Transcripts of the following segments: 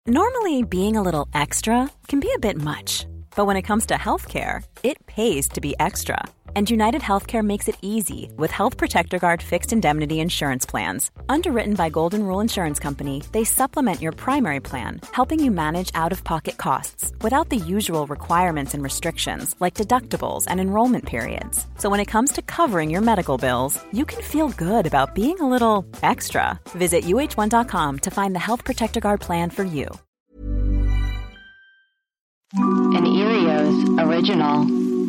Normally, being a little extra can be a bit much, but when it comes to healthcare, it pays to be extra. And United Healthcare makes it easy with Health Protector Guard fixed indemnity insurance plans. Underwritten by Golden Rule Insurance Company, they supplement your primary plan, helping you manage out-of-pocket costs without the usual requirements and restrictions like deductibles and enrollment periods. So when it comes to covering your medical bills, you can feel good about being a little extra. Visit uh1.com to find the Health Protector Guard plan for you. An Erios original.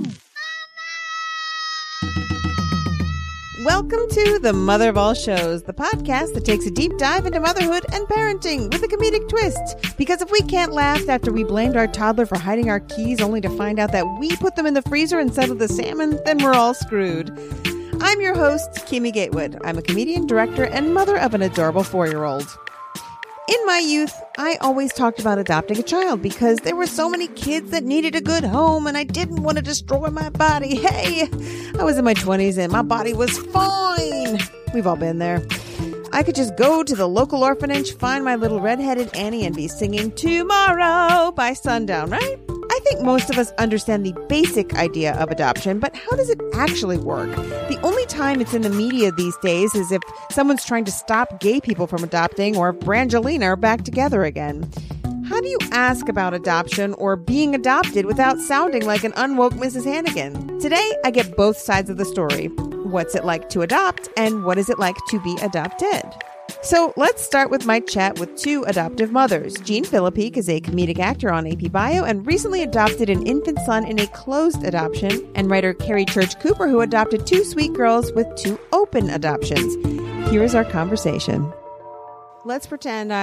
Welcome to The Mother of All Shows, the podcast that takes a deep dive into motherhood and parenting with a comedic twist. Because if we can't laugh after we blamed our toddler for hiding our keys only to find out that we put them in the freezer instead of the salmon, then we're all screwed. I'm your host, Kimmy Gatewood. I'm a comedian, director, and mother of an adorable 4-year-old. In my youth, I always talked about adopting a child because there were so many kids that needed a good home and I didn't want to destroy my body. Hey, I was in my 20s and my body was fine. We've all been there. I could just go to the local orphanage, find my little redheaded Annie and be singing Tomorrow by sundown, right? I think most of us understand the basic idea of adoption, but how does it actually work? The only time it's in the media these days is if someone's trying to stop gay people from adopting or if Brangelina are back together again. How do you ask about adoption or being adopted without sounding like an unwoke Mrs. Hannigan? Today, I get both sides of the story. What's it like to adopt and what is it like to be adopted? So let's start with my chat with two adoptive mothers. Jean Philippique is a comedic actor on AP Bio and recently adopted an infant son in a closed adoption, and writer Carrie Church Cooper, who adopted two sweet girls with two open adoptions. Here is our conversation. Let's pretend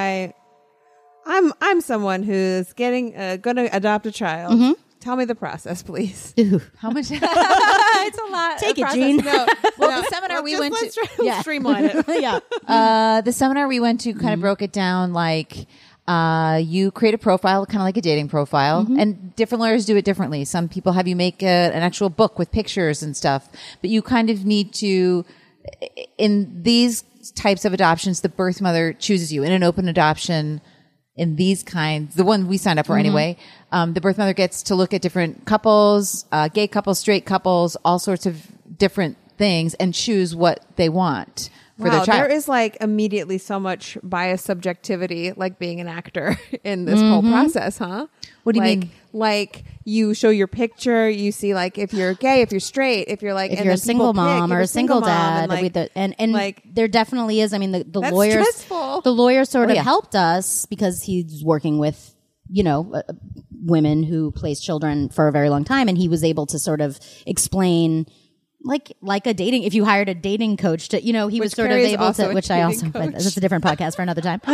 I'm someone who's going to adopt a child. Mm-hmm. Tell me the process, please. Ooh, how much? It's a lot. Take it, Jean. The seminar we went to, streamline it. Yeah. The seminar we went to kind of broke it down like you create a profile, kind of like a dating profile, and different lawyers do it differently. Some people have you make an actual book with pictures and stuff, but you kind of need to, in these types of adoptions, the birth mother chooses you. In an open adoption, in these kinds, the one we signed up for anyway, the birth mother gets to look at different couples, gay couples, straight couples, all sorts of different things and choose what they want for their child. There is like immediately so much bias subjectivity, like being an actor in this whole process, huh? What do you mean? Like you show your picture, you see like if you're gay, if you're straight, if you're like, if you're a single mom or a single dad, and like there definitely is. I mean, the stressful. The lawyer sort of helped us because he's working with, women who placed children for a very long time, and he was able to sort of explain. Like a dating, if you hired a dating coach to, he was sort of able to, which I also, but that's a different podcast for another time.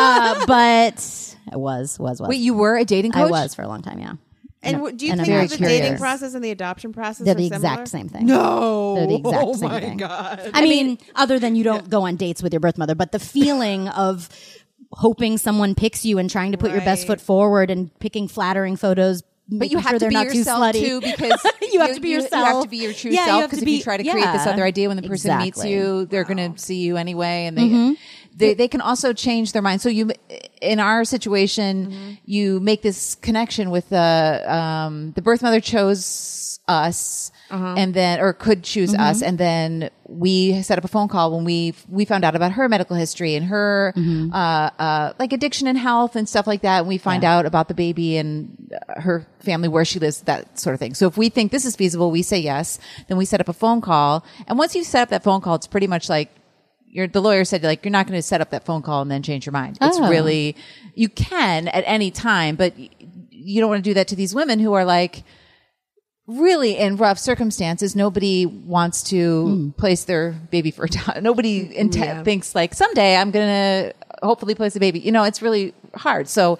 But it was. Wait, you were a dating coach? I was for a long time, yeah. And do you think the dating process and the adoption process they're are the similar? exact same thing? No. They're the exact same thing. Oh my God. I mean, other than you don't go on dates with your birth mother, but the feeling of hoping someone picks you and trying to put your best foot forward and picking flattering photos. But you have to be yourself too, because you have to be yourself. You have to be your true self, because if you try to create this other idea when the person meets you, they're going to see you anyway, and they can also change their mind. So in our situation, you make this connection with the birth mother chose us, and then or could choose us, and then we set up a phone call when we found out about her medical history and her like addiction and health and stuff like that, and we find out about the baby and her family, where she lives, that sort of thing. So if we think this is feasible, we say yes, then we set up a phone call, and once you set up that phone call, it's pretty much like the lawyer said, like, you're not going to set up that phone call and then change your mind. It's really, you can at any time, but you don't want to do that to these women who are like, really in rough circumstances. Nobody wants to place their baby for a time. Nobody thinks like, someday I'm going to hopefully place a baby. It's really hard. So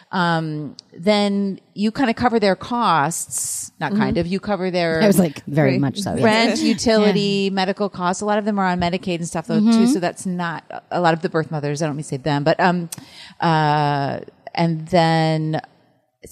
then you kind of cover their costs, not kind of, you cover their... I was like, very much so. Rent, utility, medical costs. A lot of them are on Medicaid and stuff though too, so that's not a lot of the birth mothers. I don't mean to say them, but and then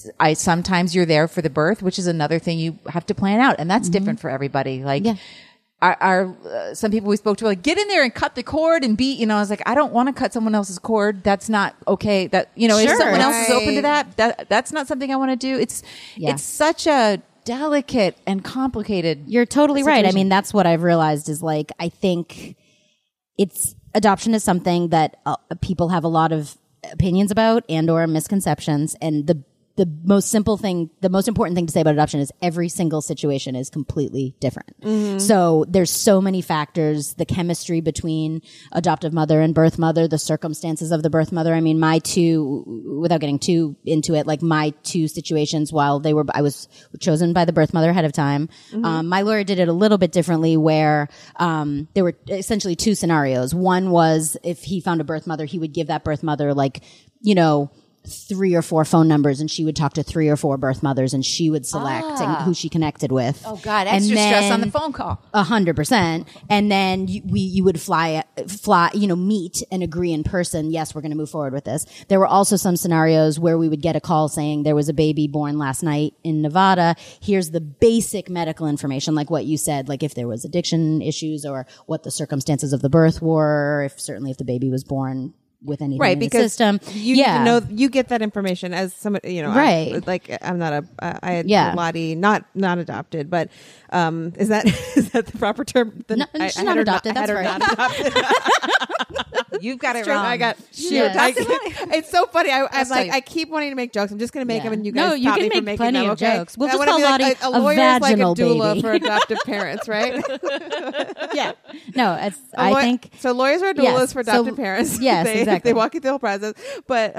sometimes you're there for the birth, which is another thing you have to plan out, and that's different for everybody. Like some people we spoke to were like, get in there and cut the cord and beat, I was like, I don't want to cut someone else's cord. That's not okay. That, if someone else is open to that's not something I want to do. It's such a delicate and complicated. You're totally situation. right. I mean, that's what I've realized is like, I think adoption is something that people have a lot of opinions about and or misconceptions. And the most important thing to say about adoption is every single situation is completely different. Mm-hmm. So there's so many factors, the chemistry between adoptive mother and birth mother, the circumstances of the birth mother. I mean, without getting too into it, like my two situations I was chosen by the birth mother ahead of time. Mm-hmm. My lawyer did it a little bit differently where, there were essentially two scenarios. One was if he found a birth mother, he would give that birth mother 3 or 4 phone numbers, and she would talk to 3 or 4 birth mothers, and she would select who she connected with. Oh God, extra stress on the phone call. 100%. And then you would fly, meet and agree in person. Yes, we're going to move forward with this. There were also some scenarios where we would get a call saying there was a baby born last night in Nevada. Here's the basic medical information, like what you said, like if there was addiction issues or what the circumstances of the birth were, if the baby was born with anything in the system. You get that information as somebody, right. I'm not I had Lottie, not adopted, but, is that the proper term? No, she's not adopted. That's right. Not adopted. You've got it wrong. I got it's so funny. I keep wanting to make jokes. I'm just going to make them, and you guys stop me from making plenty them. of jokes. We'll just call Lottie a lawyer's like a doula baby for adoptive parents, right? Yeah. No, I think so. Lawyers are doulas for adoptive parents. Yes, exactly. They walk you through the whole process. But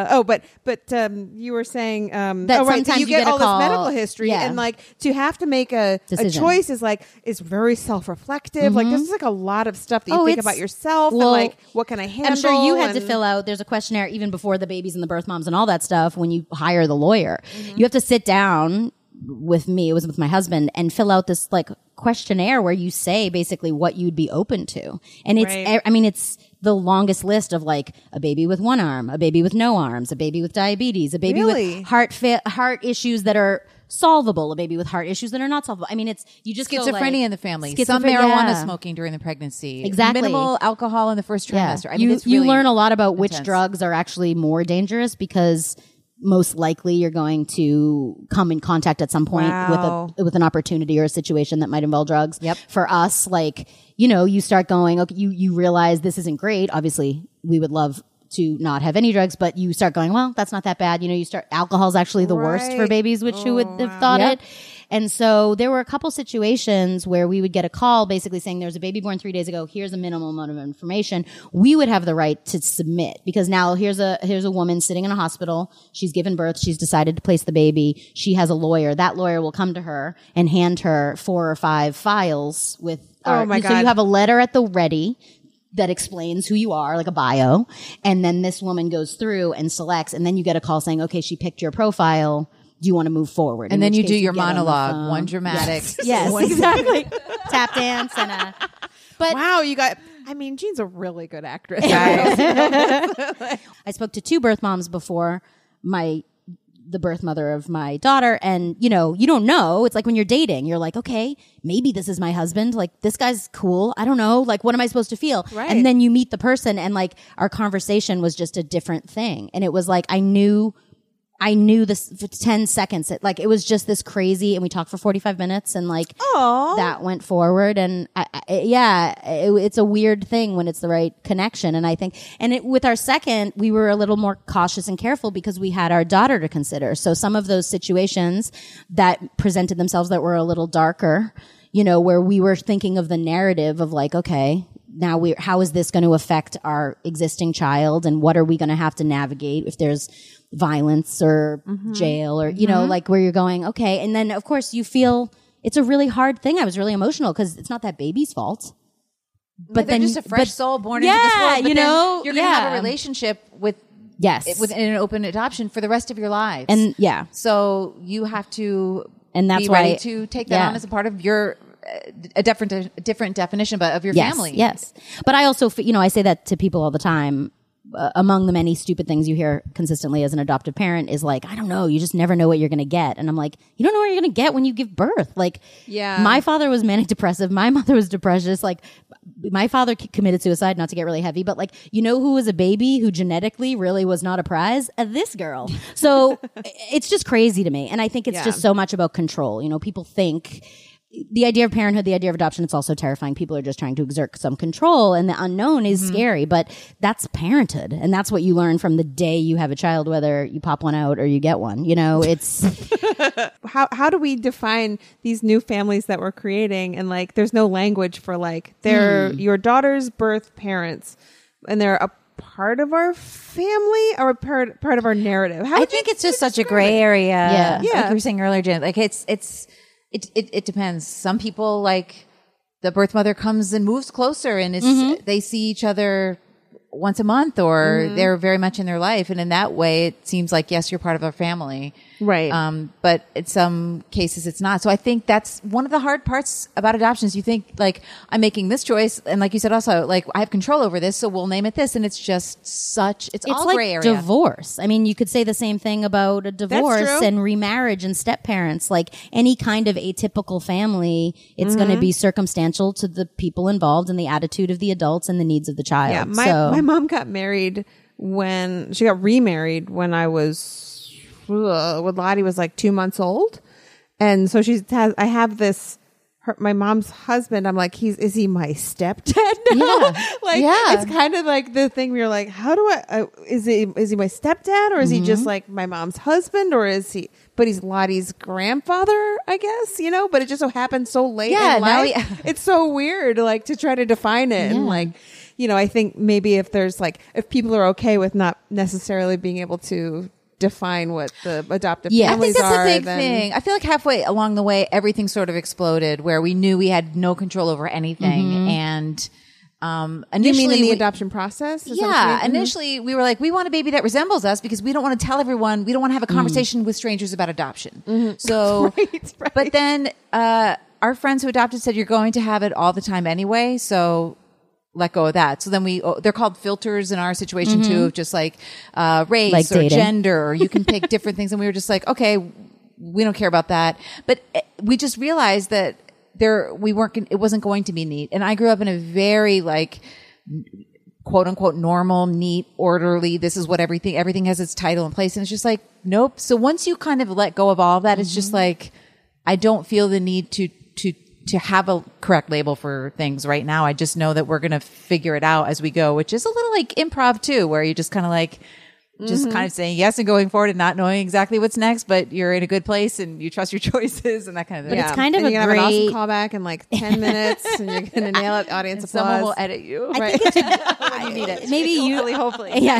you were saying that sometimes you get all call, this medical history, and to have to make a choice is very self-reflective. Mm-hmm. Like there's a lot of stuff that you think about yourself and what can I handle. I'm sure you had to fill out. There's a questionnaire even before the babies and the birth moms and all that stuff. When you hire the lawyer, you have to sit down with me. It was with my husband and fill out this questionnaire where you say basically what you'd be open to. And it's the longest list of a baby with one arm, a baby with no arms, a baby with diabetes, a baby with heart issues that are solvable, a baby with heart issues that are not solvable. I mean, you just schizophrenia in the family, some marijuana smoking during the pregnancy, exactly, minimal alcohol in the first trimester. Yeah. I mean, you learn a lot about which drugs are actually more dangerous because most likely you're going to come in contact at some point with an opportunity or a situation that might involve drugs. Yep. For us, you start going, okay, you realize this isn't great. Obviously, we would love to not have any drugs, but you start going, well, that's not that bad. Alcohol's actually the worst for babies, which who would have thought it? And so there were a couple situations where we would get a call basically saying there was a baby born 3 days ago. Here's a minimal amount of information. We would have the right to submit because now here's a woman sitting in a hospital. She's given birth. She's decided to place the baby. She has a lawyer. That lawyer will come to her and hand her 4 or 5 files with, oh my God. So you have a letter at the ready that explains who you are, like a bio. And then this woman goes through and selects, and then you get a call saying, okay, she picked your profile. Do you want to move forward? And then you do your monologue, one dramatic. Yes, exactly. Tap dance but wow, Jean's a really good actress. I spoke to 2 birth moms before the birth mother of my daughter. And, you don't know. It's like when you're dating, you're like, okay, maybe this is my husband. This guy's cool. I don't know. What am I supposed to feel? Right. And then you meet the person and our conversation was just a different thing. And it was I knew this for 10 seconds. It was just this crazy, and we talked for 45 minutes and that went forward. And it's a weird thing when it's the right connection. And I think, with our second, we were a little more cautious and careful because we had our daughter to consider. So some of those situations that presented themselves that were a little darker, where we were thinking of the narrative of okay, now how is this going to affect our existing child, and what are we going to have to navigate if there's violence or jail or, where you're going, okay. And then of course you feel it's a really hard thing. I was really emotional because it's not that baby's fault. But then just a fresh soul born into this world. But you're going to have a relationship with an open adoption for the rest of your lives. And so you have to be ready to take that on as a part of your a different definition, but of your family. Yes. But I also, I say that to people all the time. among the many stupid things you hear consistently as an adoptive parent is like, I don't know, you just never know what you're going to get. And I'm like, you don't know what you're going to get when you give birth. Like, my father was manic depressive. My mother was depressed. Like, my father committed suicide, not to get really heavy, but like, you know who was a baby who genetically really was not a prize? This girl. So it's just crazy to me. And I think it's just so much about control. You know, people think the idea of parenthood, the idea of adoption, it's also terrifying. People are just trying to exert some control, and the unknown is scary, but that's parenthood. And that's what you learn from the day you have a child, whether you pop one out or you get one. You know, it's how do we define these new families that we're creating? And like, there's no language for like, they're your daughter's birth parents and they're a part of our family or a part of our narrative. I think it's just such a gray area. Yeah. Like you were saying earlier, Jen, like it depends. Some people, like, the birth mother comes and moves closer and they see each other once a month or they're very much in their life. And in that way, it seems like, yes, you're part of our family. Right. But in some cases, it's not. So I think that's one of the hard parts about adoptions. You think, like, I'm making this choice. And like you said, also, like, I have control over this, so we'll name it this. And it's just it's all like gray area. Divorce. I mean, you could say the same thing about a divorce and remarriage and step parents. Like, any kind of atypical family, it's going to be circumstantial to the people involved and the attitude of the adults and the needs of the child. Yeah, my mom got married when she got remarried when I was when Lottie was like 2 months old, and so I have this. My mom's husband, I'm like, is he my stepdad now? It's kind of like the thing where you're like, how do is he my stepdad, or is he just like my mom's husband, or is he? But he's Lottie's grandfather, I guess, you know. But it just so happened so late in life. It's so weird, like, to try to define it, and like, you know, I think maybe if people are okay with not necessarily being able to define what the adoptive families are. I think that's a big thing. I feel like halfway along the way, everything sort of exploded where we knew we had no control over anything. And initially, you mean in the adoption process? Initially we were like, we want a baby that resembles us because we don't want to tell everyone, we don't want to have a conversation with strangers about adoption. So, right. But then our friends who adopted said, you're going to have it all the time anyway, so let go of that. So then they're called filters in our situation too, of just like race, like or gender, or you can pick different things. And we were just like, okay, we don't care about that. But we just realized that it wasn't going to be neat. And I grew up in a very, like, quote unquote normal, neat, orderly, this is what everything has its title and place. And it's just like, nope. So once you kind of let go of all of that, it's just like, I don't feel the need to have a correct label for things right now. I just know that we're going to figure it out as we go, which is a little like improv too, where you just kind of like, just kind of saying yes and going forward and not knowing exactly what's next, but you're in a good place and you trust your choices and that kind of thing. But it's kind of you're gonna have an awesome callback in like 10 minutes and you're going to nail it. Audience applause. Someone will edit you. I think you need it. Maybe hopefully. Yeah.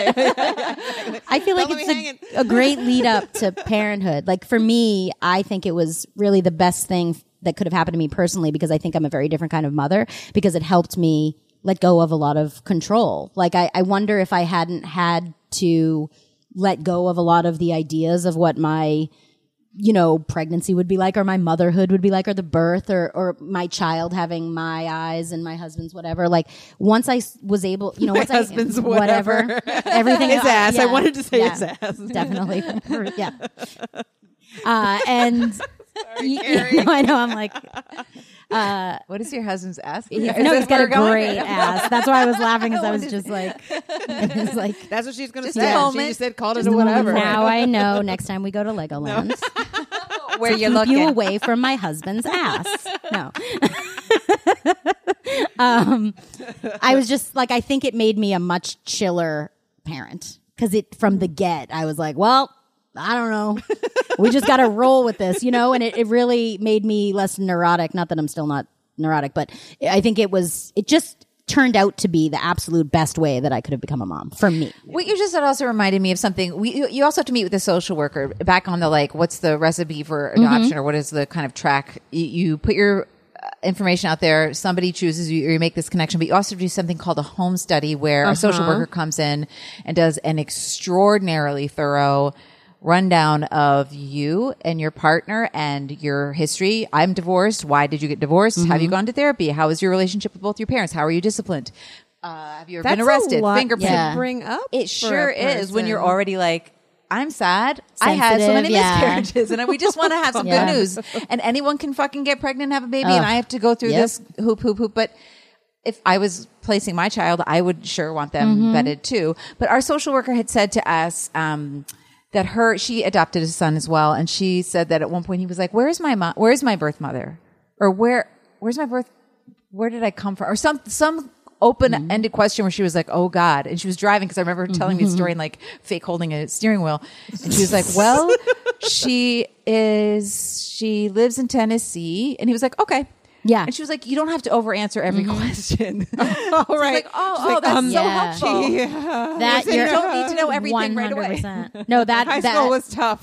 I feel like it's a great lead up to parenthood. Like, for me, I think it was really the best thing that could have happened to me personally, because I think I'm a very different kind of mother, because it helped me let go of a lot of control. Like, I wonder if I hadn't had to let go of a lot of the ideas of what my, you know, pregnancy would be like, or my motherhood would be like, or the birth, or my child having my eyes and my husband's whatever. Like, once I was able, you know, once husband's whatever, everything. His ass. I wanted to say his ass. Definitely. Yeah. And no, I know. I'm like, what is your husband's ass? He's got a great ass. That's why I was laughing, because I was just like, it's like, that's what she's going to say. She just said, called it or whatever. Now I know. Next time we go to Legoland, where you're looking, you away from my husband's ass. No. I was just like, I think it made me a much chiller parent, because from the get, I was like, well, I don't know. We just got to roll with this, you know? And it really made me less neurotic. Not that I'm still not neurotic, but I think it just turned out to be the absolute best way that I could have become a mom for me. What you just said also reminded me of something. You also have to meet with a social worker back on the, like, what's the recipe for adoption, or what is the kind of track. You put your information out there, somebody chooses you, or you make this connection, but you also do something called a home study, where a social worker comes in and does an extraordinarily thorough rundown of you and your partner and your history. I'm divorced. Why did you get divorced? Have you gone to therapy? How is your relationship with both your parents? How are you disciplined? have you ever been arrested? Fingerprint. To bring up. It sure is when you're already like, I'm sad. I had so many miscarriages and we just want to have some good news. And anyone can fucking get pregnant and have a baby and I have to go through this hoop. But if I was placing my child, I would sure want them vetted too. But our social worker had said to us that she adopted a son as well. And she said that at one point he was like, where's my birth mother? Or where's my birth? Where did I come from? Or some open-ended question where she was like, oh God. And she was driving because I remember her telling me the story and like fake holding a steering wheel. And she was like, well, she lives in Tennessee. And he was like, okay. Yeah. And she was like, you don't have to over-answer every question. Oh, right. Like, that's so helpful. That you don't need to know everything 100%. Right away. No, that high school was tough.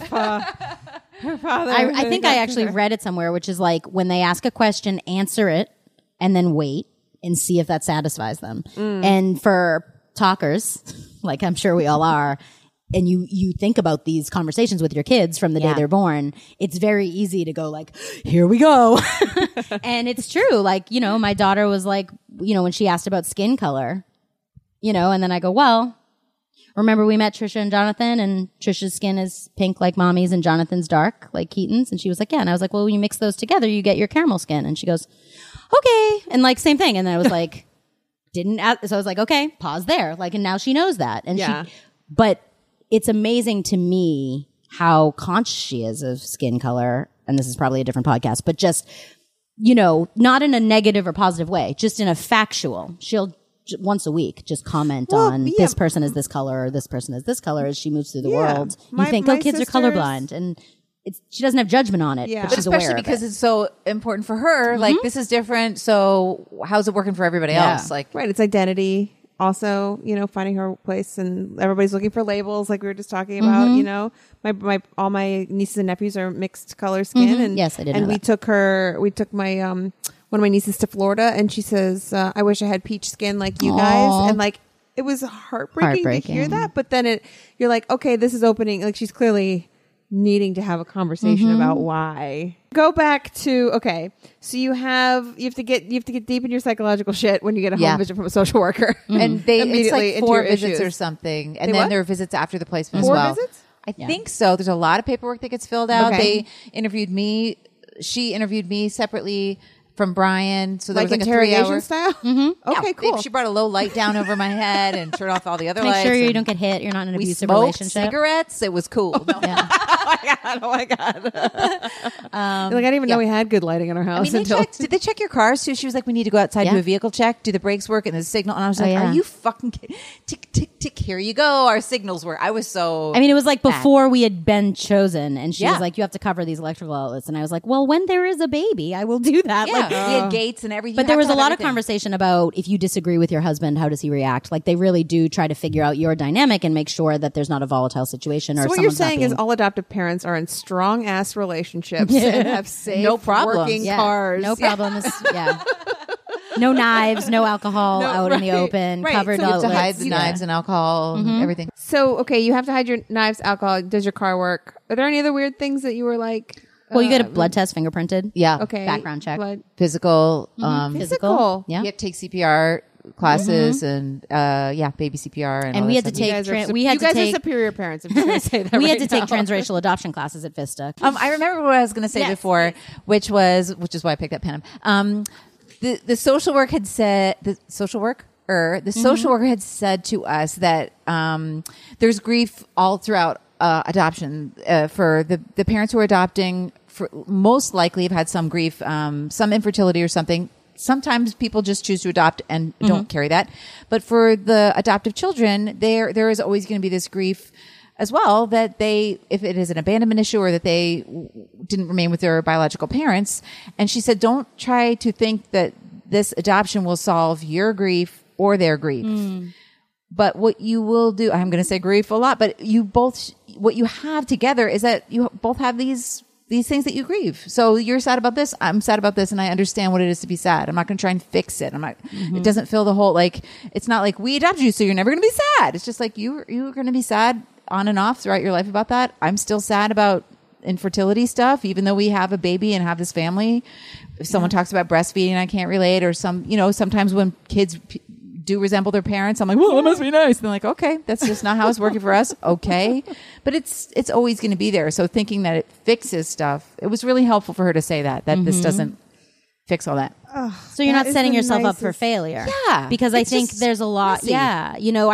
Her father. I think I actually read it somewhere, which is like when they ask a question, answer it, and then wait and see if that satisfies them. And for talkers, like I'm sure we all are, and you think about these conversations with your kids from the day they're born, it's very easy to go like, here we go. And it's true. Like, my daughter was like, when she asked about skin color, and then I go, well, remember we met Trisha and Jonathan and Trisha's skin is pink like mommy's and Jonathan's dark like Keaton's. And she was like, yeah. And I was like, well, when you mix those together, you get your caramel skin. And she goes, okay. And like, same thing. And then I was like, so I was like, okay, pause there. Like, and now she knows that. And but it's amazing to me how conscious she is of skin color. And this is probably a different podcast, but just, not in a negative or positive way, just in a factual. She'll once a week just comment on this person is this color or this person is this color as she moves through the world. You think, kids are colorblind. And she doesn't have judgment on it, but she's aware of it. Especially because it's so important for her. Like, this is different. So how's it working for everybody else? Like, right. It's identity. Also, finding her place, and everybody's looking for labels, like we were just talking about. My all my nieces and nephews are mixed color skin, and yes, I did. And we took my one of my nieces to Florida, and she says, "I wish I had peach skin like you guys," and like it was heartbreaking to hear that. But then you're like, okay, this is opening. Like she's clearly needing to have a conversation about why. Go back to so you have to get deep in your psychological shit when you get a home visit from a social worker, and they immediately it's like 4 visits or something, and then there are visits after the placement as well. 4 visits? I think so. There's a lot of paperwork that gets filled out. They interviewed me. She interviewed me separately from Brian. So there was like interrogation a 3-hour style. Okay, cool. She brought a low light down over my head and turned off all the other Make lights. Make sure you don't get hit. You're not in an abusive relationship. We smoked cigarettes. It was cool. No. Oh my god! I didn't even know we had good lighting in our house. Did they check your cars too? She was like, we need to go outside do a vehicle check. Do the brakes work and the signal? And I was like, are you fucking kidding? Tick, tick, tick. Here you go. Our signals work. I was so. It was like before we had been chosen, and she was like, you have to cover these electrical outlets, and I was like, well, when there is a baby, I will do that. Yeah, like, we had gates and everything. But there was a lot of conversation about if you disagree with your husband, how does he react? Like they really do try to figure out your dynamic and make sure that there's not a volatile situation. Or so what you're saying is all adoptive parents are in strong ass relationships and have safe, working cars. No problems. Yeah. No knives, no alcohol out in the open, covered outlets. You have to hide the knives and alcohol, everything. So, you have to hide your knives, alcohol. Does your car work? Are there any other weird things that you were like... Well, you get a blood test, fingerprinted. Yeah. Okay. Background check. Physical. Physical. Yeah. You have to take CPR classes and baby CPR and we had to take you guys are superior parents. I'm just going to say that we had to take transracial adoption classes at Vista. I remember what I was going to say before, which is why I picked up Panem. The social work had said the social worker had said to us that there's grief all throughout adoption for the parents who are adopting. Most likely have had some grief, some infertility or something. Sometimes people just choose to adopt and don't carry that. But for the adoptive children, there is always going to be this grief as well that if it is an abandonment issue or that they didn't remain with their biological parents. And she said, don't try to think that this adoption will solve your grief or their grief. But what you will do, I'm going to say grief a lot, but what you have together is that you both have these things that you grieve. So you're sad about this. I'm sad about this. And I understand what it is to be sad. I'm not going to try and fix it. It doesn't fill the whole, it's not like we adopted you, so you're never going to be sad. It's just like you're going to be sad on and off throughout your life about that. I'm still sad about infertility stuff, even though we have a baby and have this family. If someone talks about breastfeeding, I can't relate, or sometimes when kids do resemble their parents. I'm like, well, that must be nice. And they're like, okay, that's just not how it's working for us. Okay. But it's always going to be there. So thinking that it fixes stuff, it was really helpful for her to say that this doesn't fix all that. So you're not setting yourself up for failure. Yeah. Because I think there's a lot. messy. Yeah.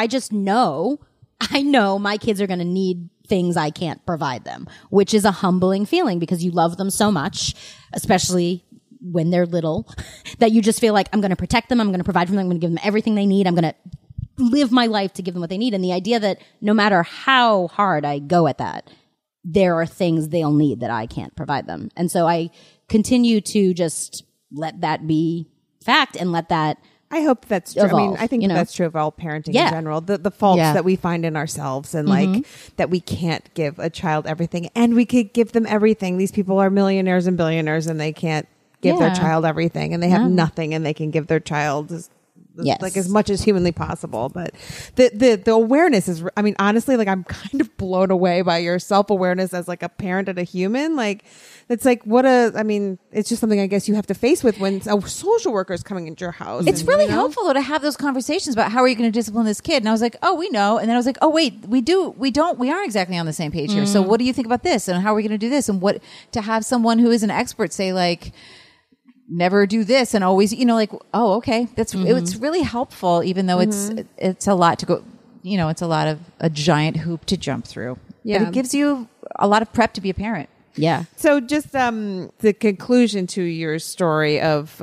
I know my kids are going to need things I can't provide them, which is a humbling feeling because you love them so much, especially when they're little, that you just feel like I'm going to protect them. I'm going to provide for them. I'm going to give them everything they need. I'm going to live my life to give them what they need. And the idea that no matter how hard I go at that, there are things they'll need that I can't provide them. And so I continue to just let that be fact and let that I hope that's true. evolve, I think that's true of all parenting in general. The faults that we find in ourselves and like that we can't give a child everything, and we could give them everything. These people are millionaires and billionaires and they can't give their child everything, and they have nothing, and they can give their child like as much as humanly possible. But the awareness is, I mean, honestly, like I'm kind of blown away by your self-awareness as like a parent and a human. Like it's like it's just something I guess you have to face with when a social worker is coming into your house. It's really helpful though to have those conversations about how are you going to discipline this kid. And I was like, oh, we know. And then I was like, oh wait, we aren't exactly on the same page here. So what do you think about this? And how are we going to do this? And what to have someone who is an expert say like, never do this and always, like, oh, okay. That's, it's really helpful, even though it's a lot to go, it's a lot of a giant hoop to jump through. Yeah. But it gives you a lot of prep to be a parent. Yeah. So just the conclusion to your story of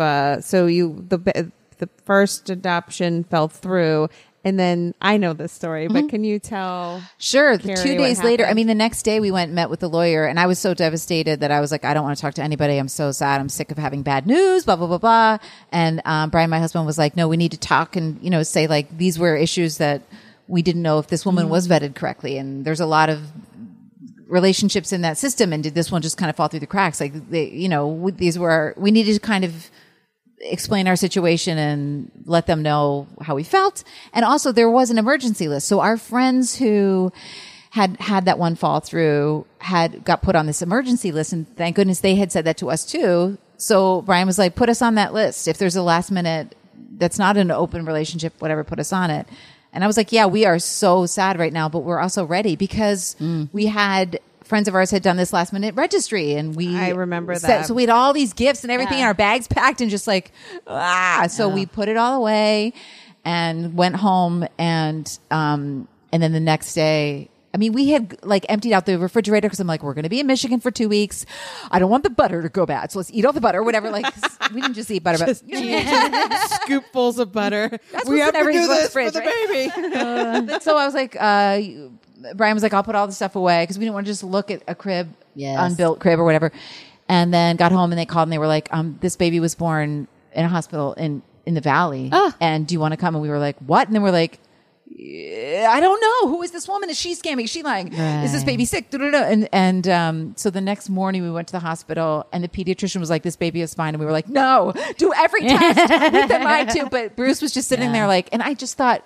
the first adoption fell through, and then I know this story, but can you tell? Sure. Carrie, 2 days later, the next day we went and met with the lawyer, and I was so devastated that I was like, I don't want to talk to anybody. I'm so sad. I'm sick of having bad news, blah, blah, blah, blah. And Brian, my husband, was like, no, we need to talk and, say like these were issues that we didn't know if this woman was vetted correctly. And there's a lot of relationships in that system. And did this one just kind of fall through the cracks? Like, we needed to kind of explain our situation and let them know how we felt. And also there was an emergency list. So our friends who had that one fall through got put on this emergency list. And thank goodness they had said that to us too. So Brian was like, put us on that list. If there's a last minute, that's not an open relationship, whatever, put us on it. And I was like, yeah, we are so sad right now, but we're also ready because we had friends of ours had done this last minute registry, and I remember that. So we had all these gifts and everything in our bags packed, and just like, So we put it all away and went home, and then the next day, we had like emptied out the refrigerator because I'm like, we're going to be in Michigan for 2 weeks. I don't want the butter to go bad, so let's eat all the butter, whatever. Like we didn't just eat butter, but scoopfuls of butter. We have to do this for the baby. So I was like, Brian was like, I'll put all the stuff away because we didn't want to just look at a crib, unbuilt crib or whatever. And then got home and they called and they were like, this baby was born in a hospital in the Valley. And do you want to come? And we were like, what? And then we're like, I don't know. Who is this woman? Is she scamming? Is she lying? Right. Is this baby sick? And so the next morning we went to the hospital and the pediatrician was like, this baby is fine. And we were like, no, do every test with the mind too. But Bruce was just sitting there like, and I just thought,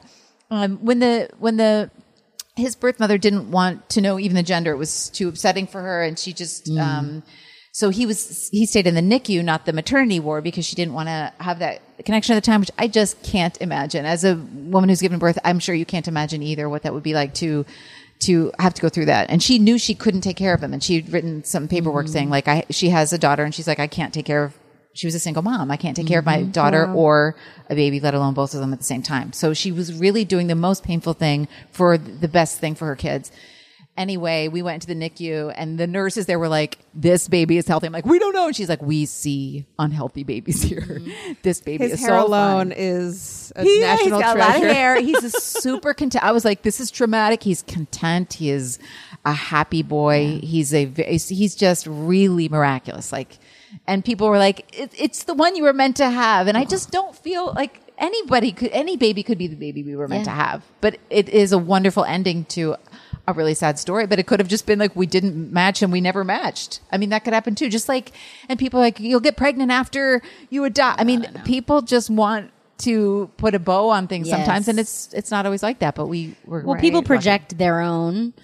when his birth mother didn't want to know even the gender, it was too upsetting for her. And she just, so he stayed in the NICU, not the maternity ward, because she didn't want to have that connection at the time, which I just can't imagine. As a woman who's given birth, I'm sure you can't imagine either what that would be like to have to go through that. And she knew she couldn't take care of him. And she'd written some paperwork saying like, she has a daughter and she's like, I can't take care of, she was a single mom. I can't take care of my daughter or a baby, let alone both of them at the same time. So she was really doing the most painful thing for the best thing for her kids. Anyway, we went into the NICU and the nurses there were like, this baby is healthy. I'm like, we don't know. And she's like, we see unhealthy babies here. This baby is so fun. His hair alone is a national treasure. He's got a lot of hair. He's a super content. I was like, this is traumatic. He's content. He is a happy boy. Yeah. He's just really miraculous. Like, and people were like, it's the one you were meant to have. And I just don't feel like any baby could be the baby we were meant to have. But it is a wonderful ending to a really sad story. But it could have just been like, we didn't match and we never matched. That could happen too. Just like, and people are like, you'll get pregnant after you adopt. People just want to put a bow on things sometimes. And it's not always like that, but people project their own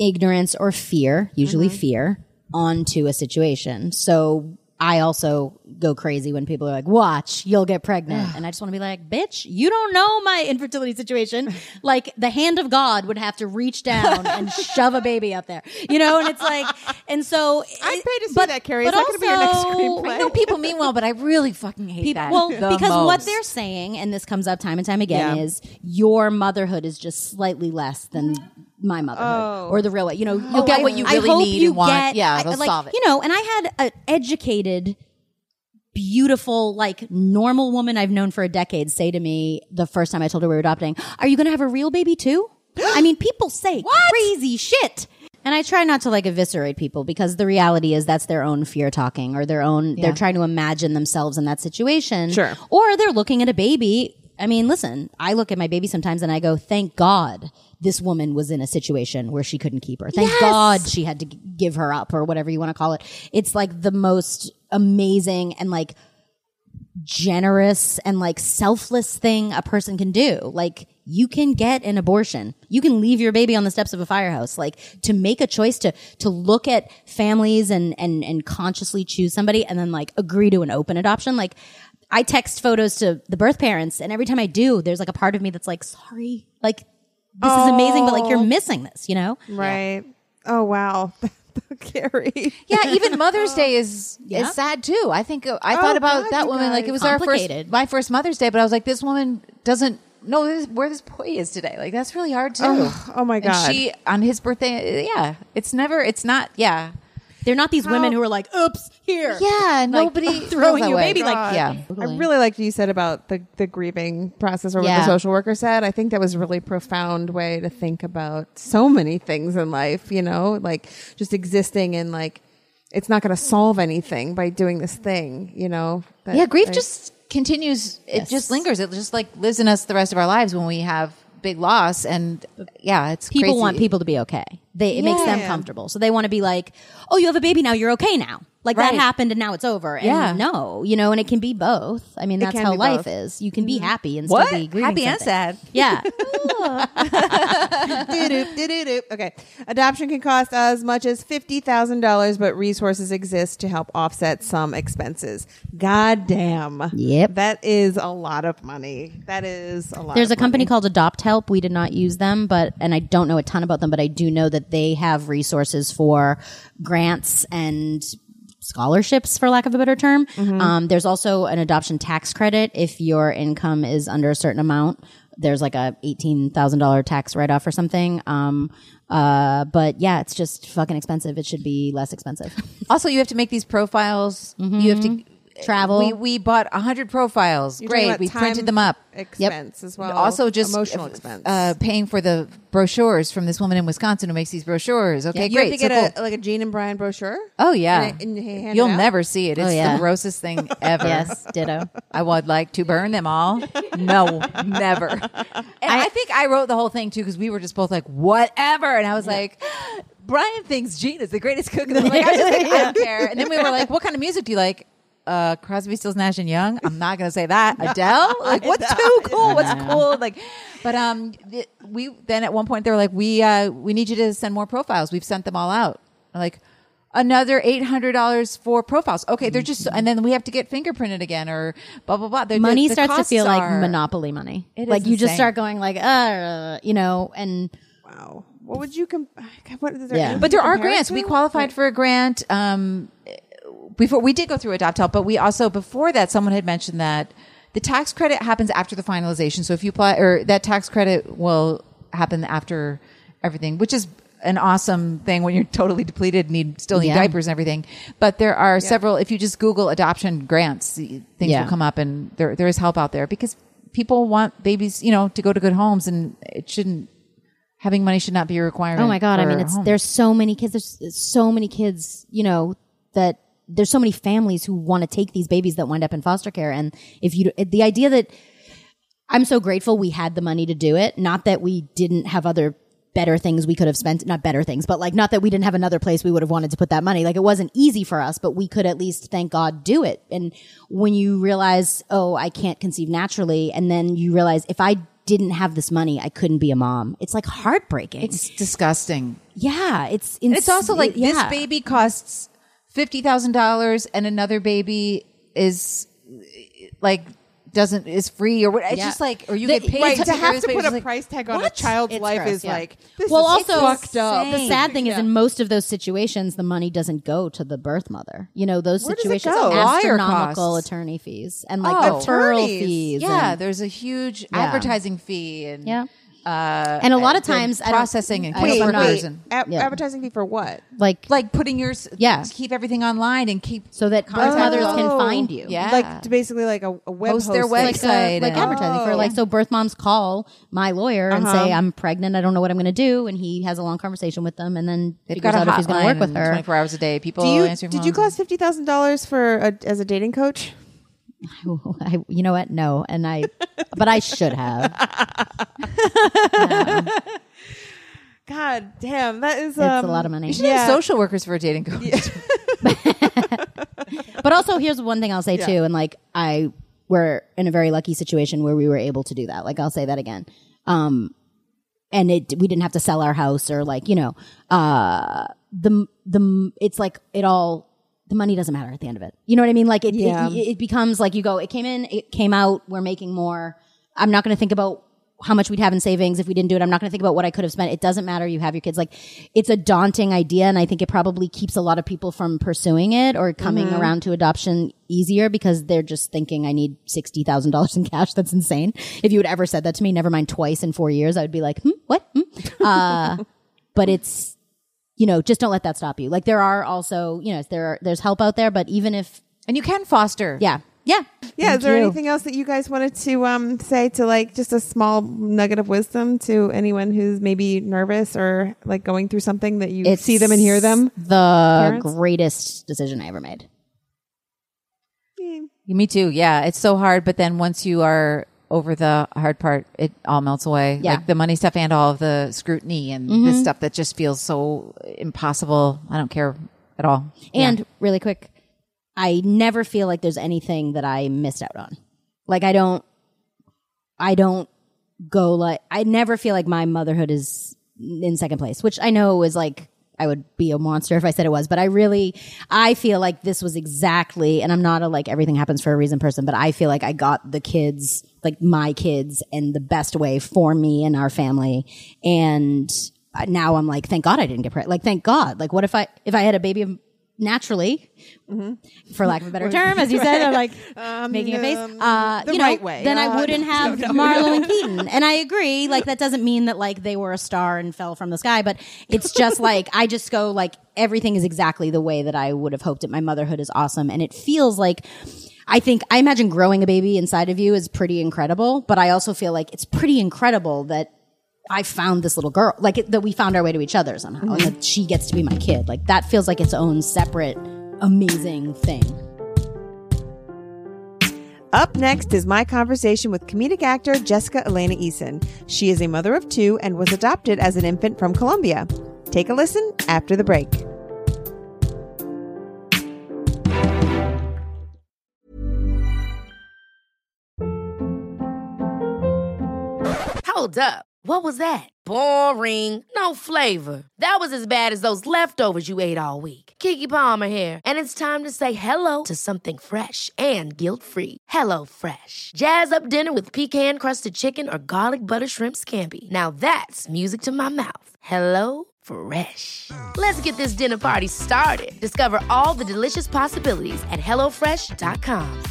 ignorance or fear, usually fear, onto a situation. So I also go crazy when people are like, watch, you'll get pregnant. And I just want to be like, bitch, you don't know my infertility situation. Like the hand of God would have to reach down and shove a baby up there, you know? And it's like, and so. I'd pay to see that, Carrie. Is that going to be your next screenplay? I know people mean well, but I really fucking hate that. Well, because what they're saying, and this comes up time and time again, is your motherhood is just slightly less than my motherhood or the real way. You know, you'll get what you really need and want. It'll solve it. You know, and I had an educated, beautiful, like normal woman I've known for a decade say to me the first time I told her we were adopting, "Are you going to have a real baby too?" I mean, people say crazy shit. And I try not to like eviscerate people because the reality is that's their own fear talking or their own, they're trying to imagine themselves in that situation. Sure. Or they're looking at a baby. I mean, listen, I look at my baby sometimes and I go, thank God this woman was in a situation where she couldn't keep her. Thank God she had to give her up or whatever you want to call it. It's like the most amazing and like generous and like selfless thing a person can do. Like you can get an abortion. You can leave your baby on the steps of a firehouse. Like to make a choice to look at families and consciously choose somebody and then like agree to an open adoption. Like I text photos to the birth parents and every time I do, there's like a part of me that's like, sorry, like this is amazing, but like you're missing this, you know? Right. Yeah. Oh, wow. Carrie. Yeah, even Mother's Day is sad too. I think I thought about that woman like it was my first Mother's Day, but I was like, this woman doesn't know where this boy is today. Like that's really hard too. Oh my God. And she on his birthday, They're not these women who are like, oops, here. Yeah, like, nobody throwing your baby God. like, yeah. I really liked what you said about the grieving process or what the social worker said. I think that was a really profound way to think about so many things in life, you know, like just existing and like, it's not going to solve anything by doing this thing, you know? Grief just continues. It just lingers. It just like lives in us the rest of our lives when we have big loss. And it's people crazy. want people to be okay. It makes them comfortable. So they want to be like, oh, you have a baby now. You're okay now. Like that happened and now it's over. And no, you know, and it can be both. I mean, that's how life is. You can be happy and still be grieving happy something. and sad. Yeah. Okay. Adoption can cost as much as $50,000, but resources exist to help offset some expenses. God damn. Yep. That is a lot of money. That is a lot. There's a company called Adopt Help. We did not use them, and I don't know a ton about them, but I do know that they have resources for grants and scholarships, for lack of a better term. There's also an adoption tax credit if your income is under a certain amount. There's like a $18,000 tax write-off or something. But yeah, it's just fucking expensive. It should be less expensive. Also, you have to make these profiles. You have to travel. We bought 100 profiles. Great. We printed them up. Expense as well. Also, just emotional expense. Paying for the brochures from this woman in Wisconsin who makes these brochures. Okay, you great. have to get a Jean and Brian brochure. Oh yeah, and you'll never see it. It's the grossest thing ever. Yes, ditto. I would like to burn them all. No, never. And I think I wrote the whole thing too because we were just both like, whatever, and I was like. Brian thinks Jean is the greatest cook in the world. Like, I don't care. And then we were like, what kind of music do you like? Crosby, Stills, Nash and Young. I'm not going to say that. Adele? Like, what's too cool? What's cool? Like, but we then at one point they were like, we need you to send more profiles. We've sent them all out. I'm like, another $800 for profiles. Okay, they're just, and then we have to get fingerprinted again or blah blah blah. Money starts to feel like monopoly money. Like you just start going like, you know, and wow. What would you But there are grants. We qualified for a grant before we did go through Adopt Help, but we also before that someone had mentioned that the tax credit happens after the finalization. So if you apply, or that tax credit will happen after everything, which is an awesome thing when you're totally depleted and still need diapers and everything. But there are several. If you just Google adoption grants, things will come up, and there is help out there because people want babies, you know, to go to good homes, and it shouldn't. Having money should not be a requirement. Oh my God. I mean, there's so many kids. There's so many kids, you know, that there's so many families who want to take these babies that wind up in foster care. And the idea that I'm so grateful we had the money to do it, not that we didn't have other better things we could have spent, not better things, but like not that we didn't have another place we would have wanted to put that money. Like it wasn't easy for us, but we could at least, thank God, do it. And when you realize, oh, I can't conceive naturally. And then you realize if I didn't have this money, I couldn't be a mom. It's like heartbreaking. It's disgusting. Yeah. It's also like this baby costs $50,000 and another baby is like is free or what? It's just like, or you get paid right, to have to put a price tag on a child's life is like, this is also fucked up. The sad thing is, in most of those situations, the money doesn't go to the birth mother. You know, those situations, astronomical attorney fees and like referral fees. Yeah, there's a huge advertising fee and and a lot of times processing and conversion. Advertising fee for what? Like putting keep everything online and keep so that birth mothers can find you. Yeah, like basically like a web host their website, like advertising for so birth moms call my lawyer and say I'm pregnant, I don't know what I'm going to do, and he has a long conversation with them and then figures out if he's going to work with her 24 hours a day. People answering Did you cost $50,000 for as a dating coach? You know what? No, but I should have. God damn, that is it's a lot of money. You should have social workers for a dating coach. Yeah. But also, here's one thing I'll say too, and like we're in a very lucky situation where we were able to do that. Like I'll say that again. And we didn't have to sell our house or like it's like it all. The money doesn't matter at the end of it. You know what I mean? Like it becomes like you go, it came in, it came out, we're making more. I'm not going to think about how much we'd have in savings if we didn't do it. I'm not going to think about what I could have spent. It doesn't matter. You have your kids. Like it's a daunting idea. And I think it probably keeps a lot of people from pursuing it or coming around to adoption easier because they're just thinking I need $60,000 in cash. That's insane. If you had ever said that to me, never mind twice in 4 years, I would be like, what? But it's, just don't let that stop you. Like there are also, there's help out there, but even if, and you can foster. Yeah. Is there anything else that you guys wanted to say to like just a small nugget of wisdom to anyone who's maybe nervous or like going through something that you see them and hear them? The greatest decision I ever made. Me too. Yeah. It's so hard. But then once you are over the hard part, it all melts away. Yeah. Like the money stuff and all of the scrutiny and this stuff that just feels so impossible. I don't care at all. And really quick, I never feel like there's anything that I missed out on. Like I don't go like, I never feel like my motherhood is in second place, which I know is like, I would be a monster if I said it was, but I feel like this was exactly, and I'm not a like everything happens for a reason person, but I feel like I got the kids, like my kids in the best way for me and our family. And now I'm like, thank God I didn't get pregnant. Like, thank God. Like, what if I had a baby naturally, for lack of a better term, as you said, I'm like making a face, right way. Then I wouldn't have Marlo and Keaton. And I agree, like that doesn't mean that like they were a star and fell from the sky, but it's just like, I just go like everything is exactly the way that I would have hoped it. My motherhood is awesome. And it feels like, I imagine growing a baby inside of you is pretty incredible, but I also feel like it's pretty incredible that I found this little girl, like that we found our way to each other somehow, and that she gets to be my kid. Like that feels like its own separate, amazing thing. Up next is my conversation with comedic actor Jessica Elena Eason. She is a mother of two and was adopted as an infant from Colombia. Take a listen after the break. Hold up. What was that? Boring. No flavor. That was as bad as those leftovers you ate all week. Keke Palmer here. And it's time to say hello to something fresh and guilt-free. HelloFresh. Jazz up dinner with pecan-crusted chicken or garlic butter shrimp scampi. Now that's music to my mouth. HelloFresh. Let's get this dinner party started. Discover all the delicious possibilities at HelloFresh.com.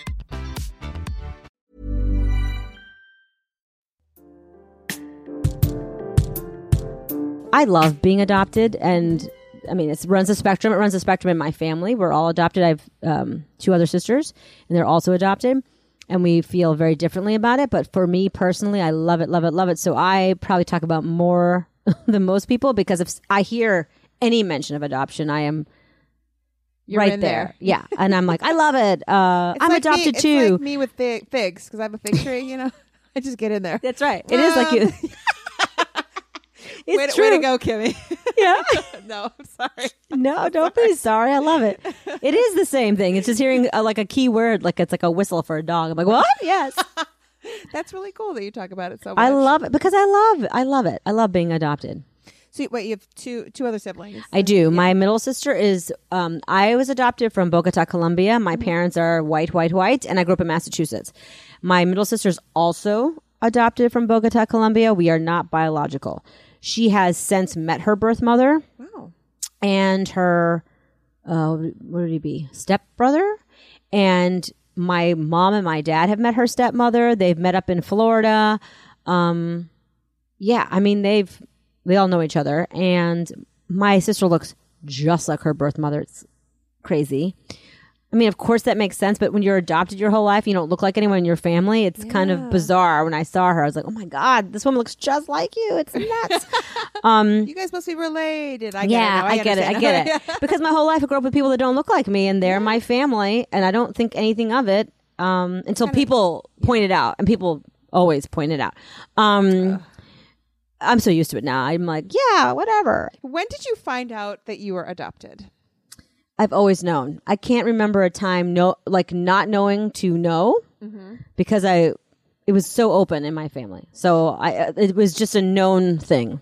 I love being adopted, and I mean, it runs a spectrum. It runs a spectrum in my family. We're all adopted. I have two other sisters, and they're also adopted, and we feel very differently about it. But for me personally, I love it, love it, love it. So I probably talk about more than most people, because if I hear any mention of adoption, I am right there. Yeah, and I'm like, I love it. I'm like adopted too. It's like me with figs, because I have a fig tree. I just get in there. That's right. It is like you. It's way to go, Kimmy. Yeah. No, I'm sorry. No, don't be sorry. I love it. It is the same thing. It's just hearing like a key word, like it's like a whistle for a dog. I'm like, what? Yes. That's really cool that you talk about it so much. I love it because I love it. I love being adopted. So wait, you have two other siblings. I do. Yeah. My middle sister is, I was adopted from Bogota, Colombia. My parents are white, and I grew up in Massachusetts. My middle sister is also adopted from Bogota, Colombia. We are not biological. She has since met her birth mother. Wow. And her, what would he be? Stepbrother. And my mom and my dad have met her stepmother. They've met up in Florida. Yeah, I mean, they all know each other. And my sister looks just like her birth mother. It's crazy. I mean, of course that makes sense, but when you're adopted your whole life, you don't look like anyone in your family. It's kind of bizarre. When I saw her, I was like, oh my God, this woman looks just like you. It's nuts. You guys must be related. I get it. Because my whole life I grew up with people that don't look like me, and they're my family, and I don't think anything of it until people point it out, and people always point it out. I'm so used to it now. I'm like, yeah, whatever. When did you find out that you were adopted? I've always known. I can't remember a time not knowing to know because it was so open in my family. So it was just a known thing.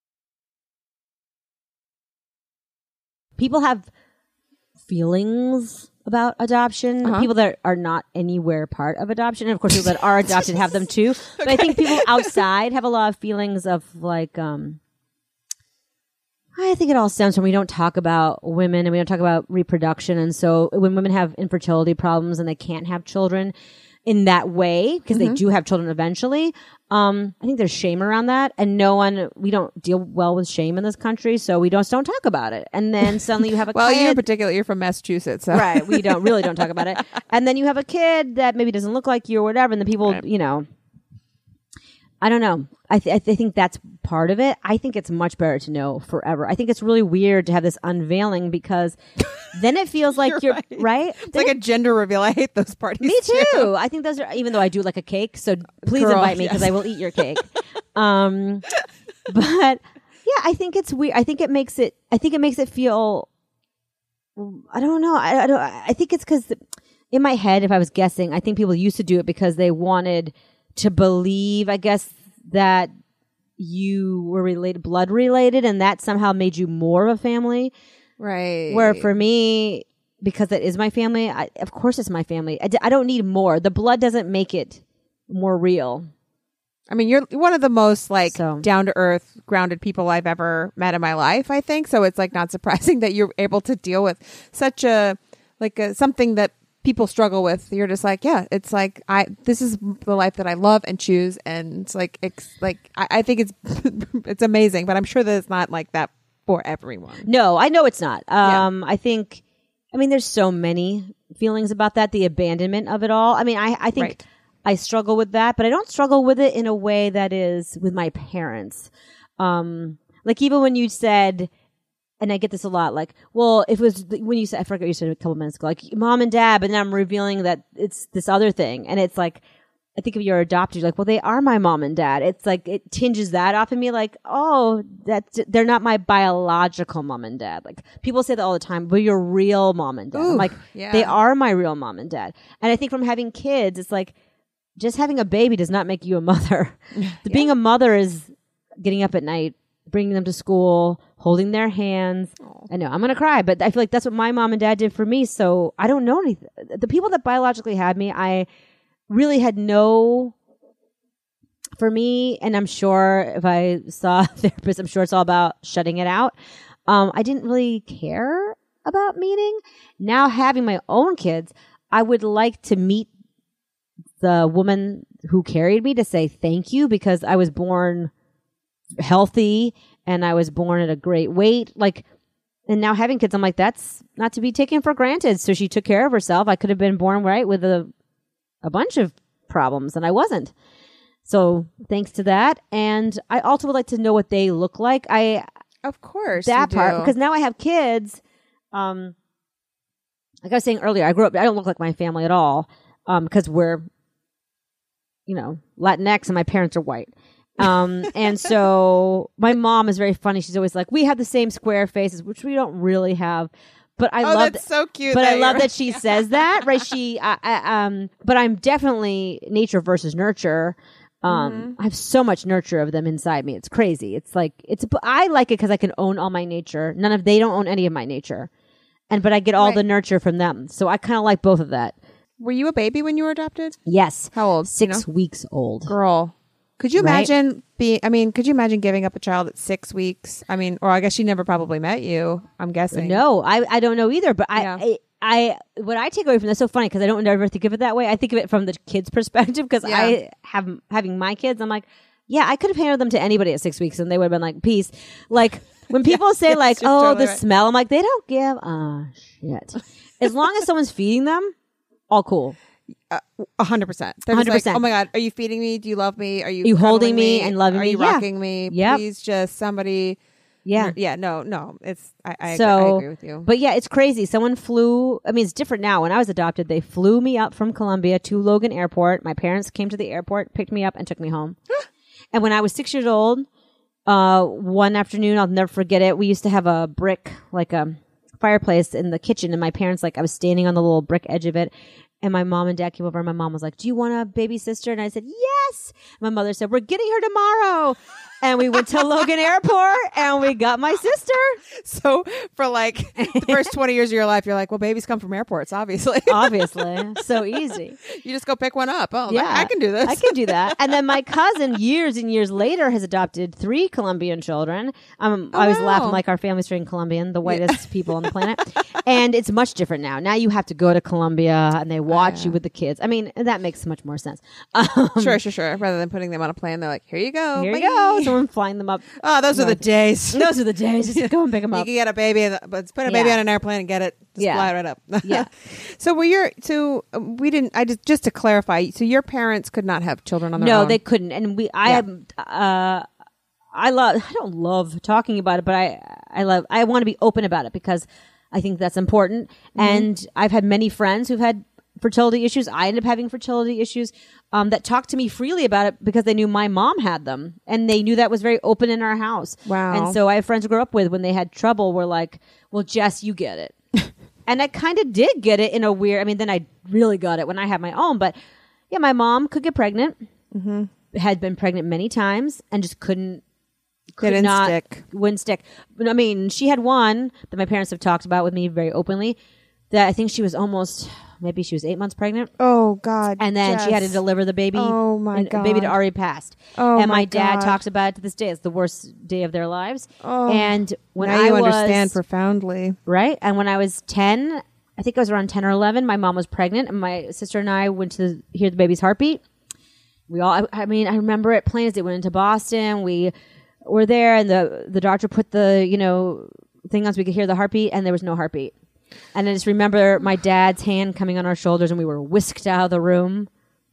People have feelings about adoption. People that are not anywhere part of adoption. And of course, people that are adopted have them too. But I think people outside have a lot of feelings of like, I think it all stems from we don't talk about women and we don't talk about reproduction. And so when women have infertility problems and they can't have children in that way, because they do have children eventually, I think there's shame around that. And we don't deal well with shame in this country. So we don't talk about it. And then suddenly you have a kid. You're from Massachusetts. So. Right. We really don't talk about it. And then you have a kid that maybe doesn't look like you or whatever. And the people, I don't know. I think that's part of it. I think it's much better to know forever. I think it's really weird to have this unveiling because then it feels like you're right. It's like a gender reveal. I hate those parties. Me too. I think those are, even though I do like a cake. So please invite me because I will eat your cake. But yeah, I think it's weird. I think it makes it feel, I don't know. I think it's because in my head, if I was guessing, I think people used to do it because they wanted to believe, I guess, that you were blood related, and that somehow made you more of a family. Right. Where for me, because it is my family, of course it's my family. I don't need more. The blood doesn't make it more real. I mean, you're one of the most down to earth, grounded people I've ever met in my life, I think. So it's like not surprising that you're able to deal with such something that people struggle with. You're just like, yeah, it's like this is the life that I love and choose, and it's like I think it's amazing, but I'm sure that it's not like that for everyone. No, I know it's not. I think, there's so many feelings about that, the abandonment of it all. I mean, I think I struggle with that, but I don't struggle with it in a way that is with my parents. Like even when you said, and I get this a lot, like, well, if it was when you said, I forgot what you said a couple minutes ago, like mom and dad, but then I'm revealing that it's this other thing. And it's like, I think if you're adopted, you're like, well, they are my mom and dad. It's like, it tinges that off in me like, oh, they're not my biological mom and dad. Like people say that all the time, but you're real mom and dad. Ooh, I'm like, they are my real mom and dad. And I think from having kids, it's like, just having a baby does not make you a mother. Being a mother is getting up at night, bringing them to school, holding their hands. Aww. I know I'm going to cry, but I feel like that's what my mom and dad did for me. So I don't know anything. The people that biologically had me, I really had for me, and I'm sure if I saw a therapist, I'm sure it's all about shutting it out. I didn't really care about meeting. Now having my own kids, I would like to meet the woman who carried me to say thank you, because I was born healthy and I was born at a great weight. And now having kids, I'm like, that's not to be taken for granted. So she took care of herself. I could have been born with a bunch of problems, and I wasn't. So thanks to that. And I also would like to know what they look like. Of course. That part, because now I have kids. Like I was saying earlier, I don't look like my family at all. Because we're, Latinx and my parents are white. And so my mom is very funny. She's always like, we have the same square faces, which we don't really have. But I love that's so cute. But I love that she says that, right? But I'm definitely nature versus nurture. I have so much nurture of them inside me. It's crazy. It's like, I like it because I can own all my nature. They don't own any of my nature. But I get all the nurture from them. So I kind of like both of that. Were you a baby when you were adopted? Yes. How old? 6 weeks old. Girl. Could you imagine could you imagine giving up a child at 6 weeks? I mean, or I guess she never probably met you, I'm guessing. No, I don't know either. But I what I take away from this, so funny because I don't ever think of it that way. I think of it from the kid's perspective because having my kids, I'm like, yeah, I could have handed them to anybody at 6 weeks and they would have been like, peace. Like when people say like, oh, totally the smell, I'm like, they don't give a shit. As long as someone's feeding them, all cool. 100%. They're 100%. Like, oh my God, are you feeding me? Do you love me? Are you holding me and loving me? Are you rocking me? Yep. Please just somebody. Yeah. Yeah. No. It's, I agree with you. But yeah, it's crazy. Someone flew. I mean, it's different now. When I was adopted, they flew me up from Columbia to Logan Airport. My parents came to the airport, picked me up and took me home. And when I was 6 years old, one afternoon, I'll never forget it. We used to have a brick, like a fireplace in the kitchen. And my parents, I was standing on the little brick edge of it. And my mom and dad came over and my mom was like, do you want a baby sister? And I said, yes. My mother said, we're getting her tomorrow. And we went to Logan Airport and we got my sister. So for like the first 20 years of your life, you're like, well, babies come from airports, obviously. Obviously. So easy. You just go pick one up. Oh, yeah. I can do this. I can do that. And then my cousin years and years later has adopted 3 Colombian children. I always laugh. I'm like, our family's straight Colombian, the whitest people on the planet. And it's much different now. Now you have to go to Colombia and they watch you with the kids. I mean, that makes much more sense. Sure. Rather than putting them on a plane, they're like, here you go. Here you go. Someone flying them up. Oh, those are the days. Those are the days. Just go and pick them up. You can get a baby, but put a baby on an airplane and get it. Just fly right up. Yeah. So just to clarify, so your parents could not have children on their own? No, they couldn't. And I don't love talking about it, but I want to be open about it because I think that's important. And I've had many friends who've had fertility issues. I ended up having fertility issues that talked to me freely about it because they knew my mom had them and they knew that was very open in our house. Wow. And so I have friends I grew up with when they had trouble were like, well, Jess, you get it. And I kind of did get it in a weird, then I really got it when I had my own. But yeah, my mom could get pregnant, had been pregnant many times and just wouldn't stick. But, she had one that my parents have talked about with me very openly that I think she was maybe she was 8 months pregnant. Oh God. And then she had to deliver the baby. Oh my God. The baby had already passed. Oh and my dad God. talks about it to this day. It's the worst day of their lives. Oh. And when now you understand profoundly. Right? And when I was 10, I think I was around 10 or 11, my mom was pregnant and my sister and I went to hear the baby's heartbeat. I remember it plain as day. Went into Boston. We were there and the doctor put the, thing on so we could hear the heartbeat and there was no heartbeat. And I just remember my dad's hand coming on our shoulders and we were whisked out of the room.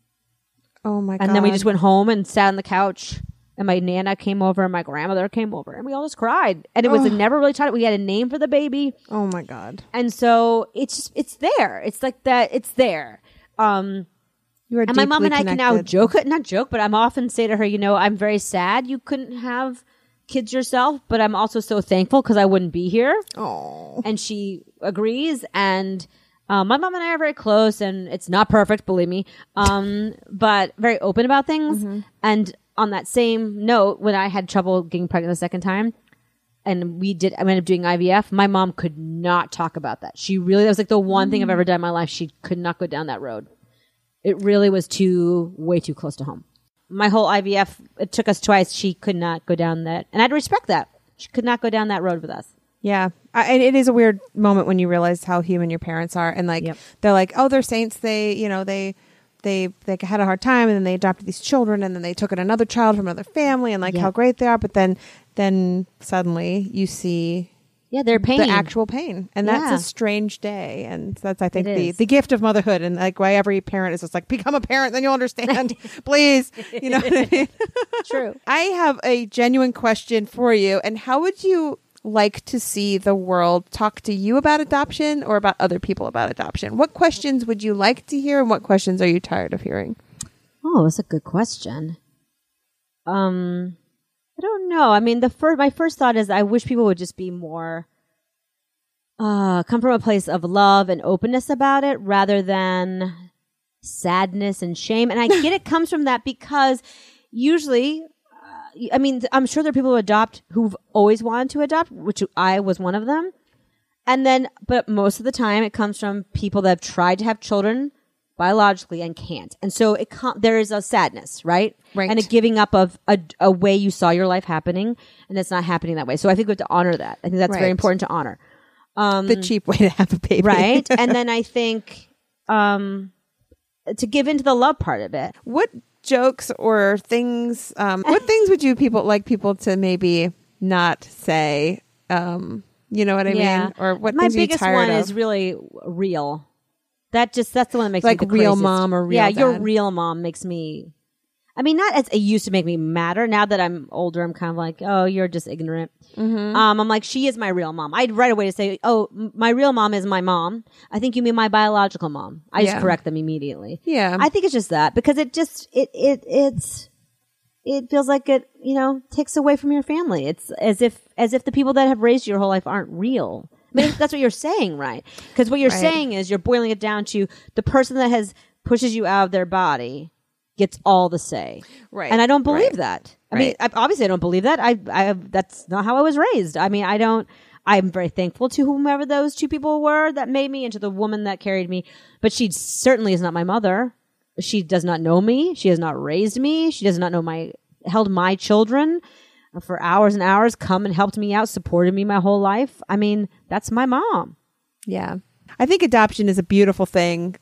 Oh my God. And then we just went home and sat on the couch and my Nana came over and my grandmother came over and we all just cried. And it was never really taught. We had a name for the baby. Oh my God. And so it's there. It's like that. It's there. You are and my mom and I connected. can now not joke, but I'm often say to her, I'm very sad you couldn't have kids yourself, but I'm also so thankful because I wouldn't be here. Oh. And she agrees. And my mom and I are very close and it's not perfect, believe me. But very open about things. And on that same note, when I had trouble getting pregnant the second time and I ended up doing IVF, my mom could not talk about that. That was like the one thing I've ever done in my life. She could not go down that road. It really was way too close to home. My whole IVF, it took us twice. She could not go down that. And I'd respect that. She could not go down that road with us. Yeah. And it is a weird moment when you realize how human your parents are. And they're like, oh, they're saints. They had a hard time and then they adopted these children and then they took in another child from another family and how great they are. But then suddenly you see their pain. The actual pain. And that's a strange day. And that's, I think, the gift of motherhood. And why every parent is just like, become a parent, then you'll understand. Please. You know what I mean? True. I have a genuine question for you. And how would you like to see the world talk to you about adoption or about other people about adoption? What questions would you like to hear and what questions are you tired of hearing? Oh, that's a good question. I don't know. My first thought is I wish people would just be more, come from a place of love and openness about it rather than sadness and shame. And I get it comes from that because usually, I mean, I'm sure there are people who adopt who've always wanted to adopt, which I was one of them. And then, but most of the time it comes from people that have tried to have children biologically and can't. And so there is a sadness, right? Right. And a giving up of a way you saw your life happening, and it's not happening that way. So I think we have to honor that. I think that's very important to honor. The cheap way to have a baby. Right. And then I think to give into the love part of it. What jokes or things, what things would you people to maybe not say, you know what I mean? Or what my things biggest are you tired one of? is really real. That's the one that makes like me the real craziest. mom or real yeah, dad. your real mom makes me. I mean, not as it used to make me madder. Now that I'm older, I'm kind of like, oh, you're just ignorant. Mm-hmm. I'm like, she is my real mom. I'd right away to say, oh, my real mom is my mom. I think you mean my biological mom. I just correct them immediately. Yeah, I think it's just that because it just it feels like it takes away from your family. It's as if the people that have raised you your whole life aren't real. I mean, that's what you're saying, right? Because what you're saying is you're boiling it down to the person that pushes you out of their body gets all the say. Right. And I don't believe that. I mean, obviously I don't believe that. That's not how I was raised. I mean, I'm very thankful to whomever those two people were that made me, and to the woman that carried me. But she certainly is not my mother. She does not know me. She has not raised me. She does not know held my children for hours and hours, come and helped me out, supported me my whole life. I mean, that's my mom. Yeah. I think adoption is a beautiful thing.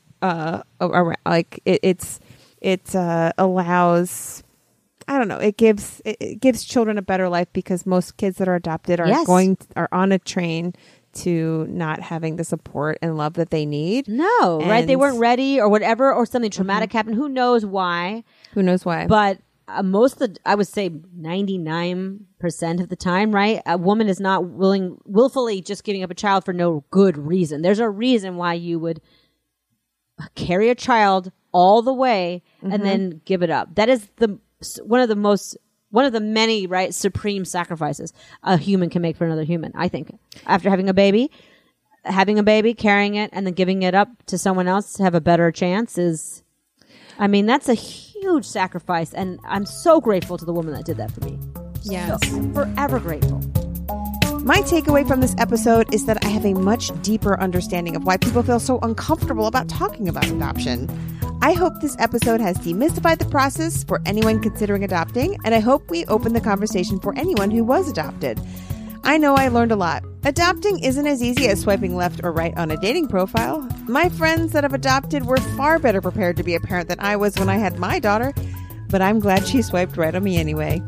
Like it allows, I don't know, it gives children a better life because most kids that are adopted are on a train to not having the support and love that they need. No, right? They weren't ready or whatever, or something traumatic happened. Who knows why? But I would say 99% of the time, right? A woman is not willfully just giving up a child for no good reason. There's a reason why you would carry a child all the way and then give it up. That is one of the many, right, supreme sacrifices a human can make for another human. I think after having a baby, carrying it, and then giving it up to someone else to have a better chance that's a huge sacrifice, and I'm so grateful to the woman that did that for me. Yes. So, forever grateful. My takeaway from this episode is that I have a much deeper understanding of why people feel so uncomfortable about talking about adoption. I hope this episode has demystified the process for anyone considering adopting, and I hope we open the conversation for anyone who was adopted. I know I learned a lot. Adopting isn't as easy as swiping left or right on a dating profile. My friends that have adopted were far better prepared to be a parent than I was when I had my daughter, but I'm glad she swiped right on me anyway.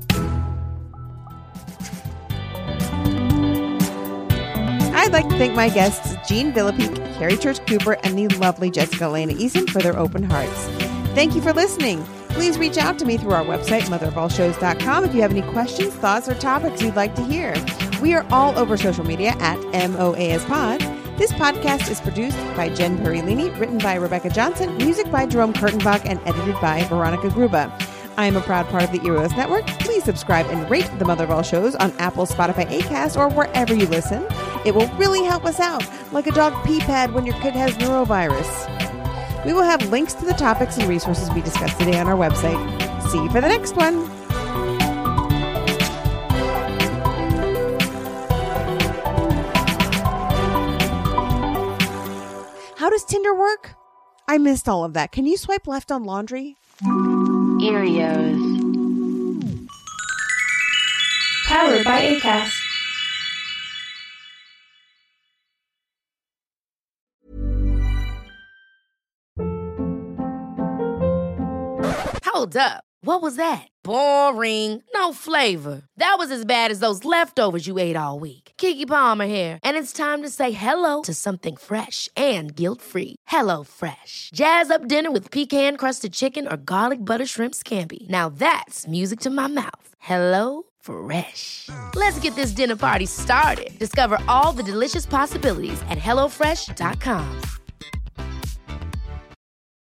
I'd like to thank my guests, Jean Villepique, Carrie Church Cooper, and the lovely Jessica Elena Eason for their open hearts. Thank you for listening. Please reach out to me through our website, motherofallshows.com, if you have any questions, thoughts, or topics you'd like to hear. We are all over social media at MOASPod. This podcast is produced by Jen Perilini, written by Rebecca Johnson, music by Jerome Kurtenbach, and edited by Veronica Gruba. I am a proud part of the Eros Network. Please subscribe and rate the Mother of All Shows on Apple, Spotify, Acast, or wherever you listen. It will really help us out, like a dog pee pad when your kid has neurovirus. We will have links to the topics and resources we discussed today on our website. See you for the next one. How does Tinder work? I missed all of that. Can you swipe left on laundry? Erios. Powered by Acast. Hold up. What was that? Boring. No flavor. That was as bad as those leftovers you ate all week. Keke Palmer here. And it's time to say hello to something fresh and guilt-free. HelloFresh. Jazz up dinner with pecan-crusted chicken or garlic butter shrimp scampi. Now that's music to my mouth. HelloFresh. Let's get this dinner party started. Discover all the delicious possibilities at HelloFresh.com.